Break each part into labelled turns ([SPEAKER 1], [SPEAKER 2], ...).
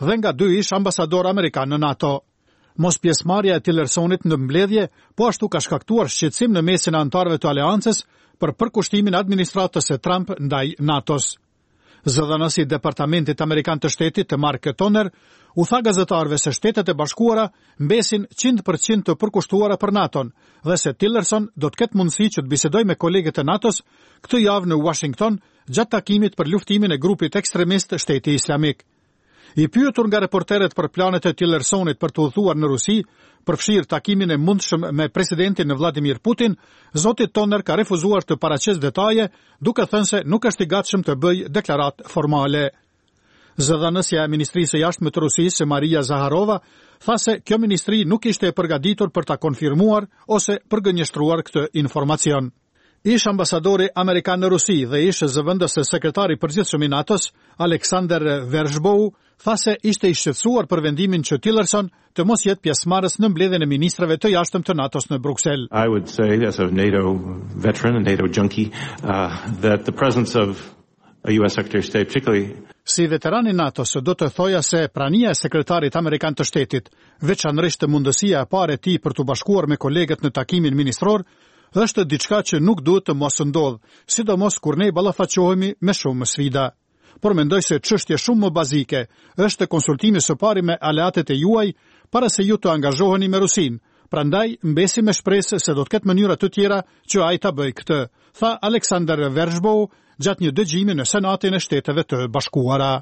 [SPEAKER 1] dhe nga 2 ish ambasador amerikan në NATO. Mos pjesëmarrja e Tillersonit në mbledhje po ashtu ka shkaktuar shqetësim në mesin e anëtarëve të aleancës për përkushtimin e administratës së Trump ndaj NATO-s. Zëdhënësi i Departamentit Amerikan të Shtetit, Mark Toner, u tha gazetarëve se Shtetet e Bashkuara mbesin 100% të përkushtuara për NATO-n dhe se Tillerson do të ketë mundësi që të bisedojë me kolegët e NATO-s këtë javë në Washington gjatë takimit për luftimin e grupit ekstremist Shteti Islamik. I pyetur nga reporterët për planet e Tillersonit për të udhëtuar në Rusi, përfshirë takimin e mundshëm me presidentin Vladimir Putin, zoti Toner ka refuzuar të paraqesë detaje, duke thënë se nuk është i gatshëm të bëjë deklaratë formale. Zëdhënësja e Ministrisë së Jashtme të Rusisë, Maria Zaharova, tha se kjo ministri nuk ishte e përgatitur për ta konfirmuar ose përgënjeshtruar këtë informacion. Ish ambasadori amerikan në Rusi dhe ish zëvendës sekretari përgjithshëm i NATO-s, Alexander Veržbou, tha se ishte i shqetësuar për vendimin që Tillerson të mos jetë pjesëmarrës në mbledhjen e ministrave të jashtëm të NATO-s në Bruksel.
[SPEAKER 2] I would say, as a NATO veteran, a NATO junkie, that the presence of a US Secretary of State, particularly
[SPEAKER 1] Si veterani NATO-s do të thoja se prania e sekretarit amerikan të shtetit, veçanërisht mundësia e parë e tij për të bashkuar me kolegët në takimin ministror, është diçka që nuk duhet të mos ndodhë, sidomos kur ne ballafaqohemi me shumë sfida. Por mendoj se çështje shumë më bazike është konsultimi së pari me aleatët e juaj para se ju të angazhoheni me Rusin. Prandaj mbesi me shpresë se do të ketë mënyra të tjera që ai ta bëjë këtë, tha Alexander Veržbou gjatë një dëgjimi në Senatin e Shteteve të Bashkuara.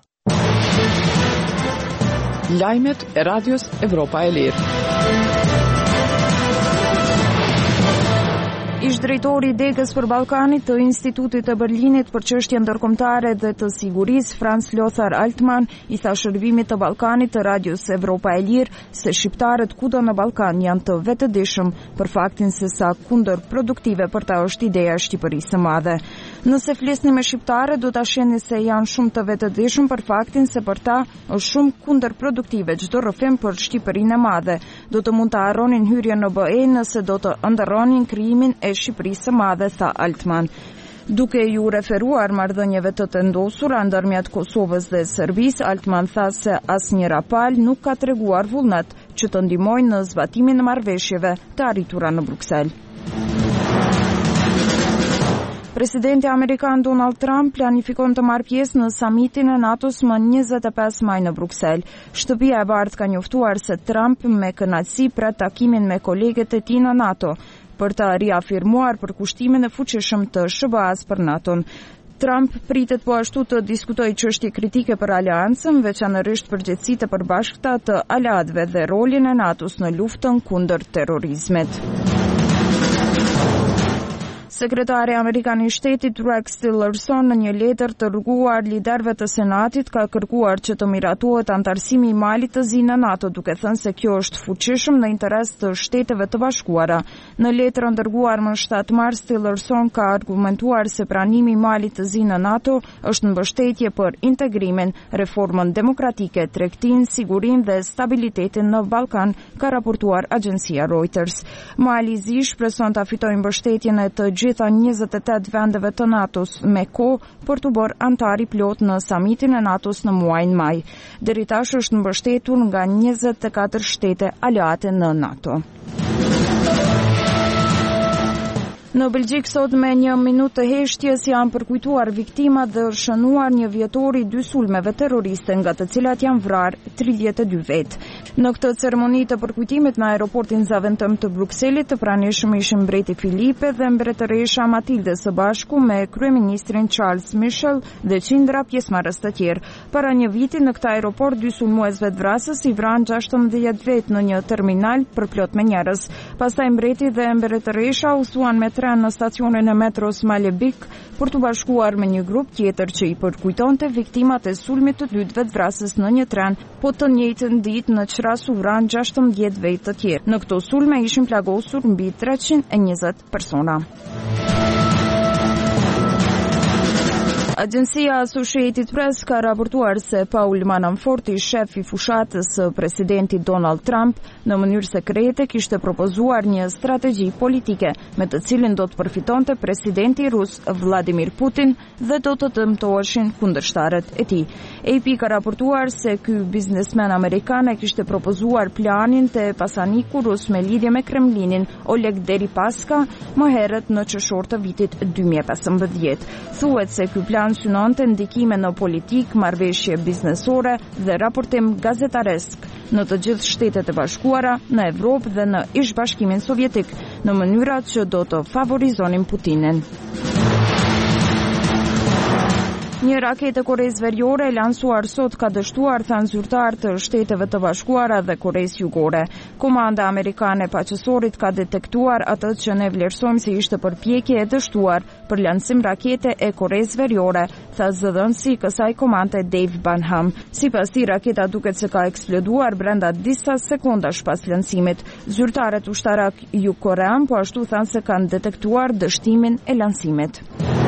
[SPEAKER 3] Lajmet e Radios Evropa e Lirë. Ish-drejtori i Degës për Ballkanit të Institutit të Berlinit për çështje ndërkombëtare dhe të sigurisë, Franz Lothar Altman, i tha shërbimit të Ballkanit të Radios Evropa e Lirë se shqiptarët kudo në Ballkan janë të vetëdijshëm për faktin se sa kundërproduktive për ta është ideja e Shqipërisë së madhe. Nëse flisni me shqiptarët, do ta shihni se janë shumë të vetëdijshëm për faktin se për ta është shumë kundërproduktive çdo rrëfim për Shqipërinë e madhe. Do të mund të harronin hyrjen në BE nëse do të ëndërronin krijimin e Shqipërisë së madhe, tha Altman. Duke ju referuar marrëdhënieve të vendosura ndërmjet Kosovës dhe Serbisë, Altman tha se asnjë rapal nuk ka treguar vullnet që të ndihmojnë në zbatimin e marrëveshjeve të arritura në Bruksel. Presidenti amerikan Donald Trump planifikon të marrë pjesë në samitin e NATO-s më 25 maj në Bruksel. Shtëpia e Bardhë ka njoftuar se Trump me kënaqësi pret takimin me kolegët e tij në NATO për të riafirmuar përkushtimin e fuqishëm të SBA-s për NATO-n. Trump pritet po ashtu të diskutojë çështje kritike për aleancën, veçanërisht përgjegjësitë e përbashkëta të aleatëve dhe rolin e NATO-s në luftën kundër terrorizmit. Sekretari amerikan i shtetit Rex Tillerson në një letër të dërguar liderëve të Senatit ka kërkuar që të miratohet antarësimi i Malit të Zi në NATO, duke thënë se kjo është fuqishëm në interes të Shteteve të Bashkuara. Në letrën dërguar më 7 mars, Tillerson ka argumentuar se pranimi i Malit të Zi në NATO është mbështetje për integrimin, reformën demokratike, tregtinë, sigurinë dhe stabilitetin në Ballkan, ka raportuar agjencia Reuters. Mali i Zi shpreson ta fitojë mbështetjen e të gjitha 28 vendeve të NATO-s me kohë për të bërë antar i plot në samitin e NATO-s në muajin maj. Deri tash është mbështetur nga 24 shtete aleate në NATO. Në Belgjik sot me 1 minutë të heshtjes janë përkujtuar viktimat dhe është shënuar një vjetor i 2 sulmeve terroriste, nga të cilat janë vrarë 32 vetë. Në këtë ceremoni të përkujtimit në aeroportin Zaventem të Brukselit, të pranishëm ishin mbreti Filipe dhe mbretëresha Matilde së bashku me kryeministrin Charles Michel dhe qindra pjesëmarrës të tjerë. Para një viti në këtë aeroport 2 sulmuesve të vrasës i vranë 16 vetë në një terminal përplot me njerëz. Pastaj mbreti dhe mbretëresha u thuan me tren në stacionin e metros Malebik për të bashkuar me një grup tjetër që i përkujtonte viktimat e sulmit të dytë vetvrasës në një tren, po të njëjtën ditë në Qras u vranë 16 vetë të tjerë. Në këto sulme ishin plagosur mbi 320 persona. Agjencia Associated Press ka raportuar se Paul Manaforti, shef I fushatës së presidentit Donald Trump, në mënyrë sekrete kishte propozuar një strategji politike me të cilin do të përfitonte presidenti rus Vladimir Putin dhe do të dëmtoheshin kundërshtarët e tij. AP ka raportuar se ky biznesmen amerikan e kishte propozuar planin të pasaniku rus me lidhje me Kremlinin Oleg Deripaska më herët në qershor të vitit 2015. Thuhet se ky plan synonte ndikime në politik, marrëveshje biznesore dhe raportim gazetaresk në të gjithë Shtetet e Bashkuara, në Evropë dhe në Ish-Bashkimin Sovjetik, në mënyra që do të favorizonin Putinin. Një raketë e Koresë Veriore e lansuar sot ka dështuar, thanë zyrtar të Shteteve të Bashkuara dhe Koresë Jugore. Komanda amerikane e paqësorit ka detektuar atë që ne vlerësojmë se ishte përpjekje e dështuar për lancim rakete e Koresë Veriore, tha zëdhënësi I kësaj komande Dave Banham. Sipas tij, raketa duket se ka eksploduar brenda disa sekondash pas lancimit. Zyrtarët ushtarak jugkorean po ashtu thanë se kanë detektuar dështimin e lancimit.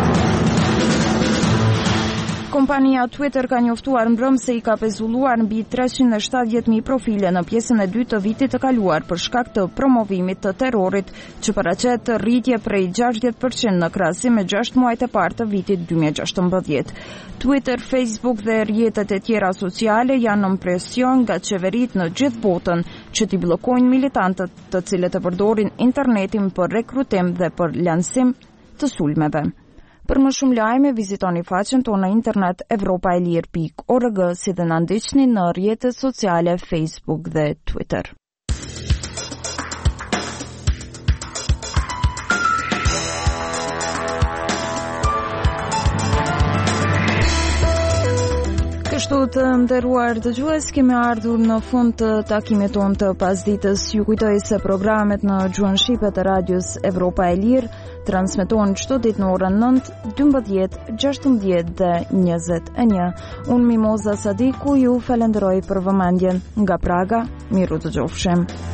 [SPEAKER 3] Kompania Twitter ka njoftuar mbrëmse se I ka pezulluar mbi 370.000 profile në pjesën e dytë të vitit të kaluar për shkak të promovimit të terrorit, që paraqet rritje prej 60% në krahasim me 6 muajt e parë të vitit 2016. Twitter, Facebook dhe rrjetet e tjera sociale janë në presion nga qeverit në gjithë botën që t'i bllokojnë militantët të cilët e përdorin internetin për rekrutim dhe për lancim të sulmeve. Për më shumë lajme, vizitoni faqen tonë në internet evropaelir.org, si dhe na ndiqni në rrjetet sociale Facebook dhe Twitter. Kështu të nderuar dëgjues, kemi ardhur në fund të takimit tonë të pasditës. Ju kujtoj se programet në gjuhën shqipe të radios Evropa e Lirë transmetohen çdo ditë në orën 9, 12, 16 dhe 21. Unë Mimoza Sadiku ju falenderoj për vëmendjen nga Praga. Miru të gjofshim.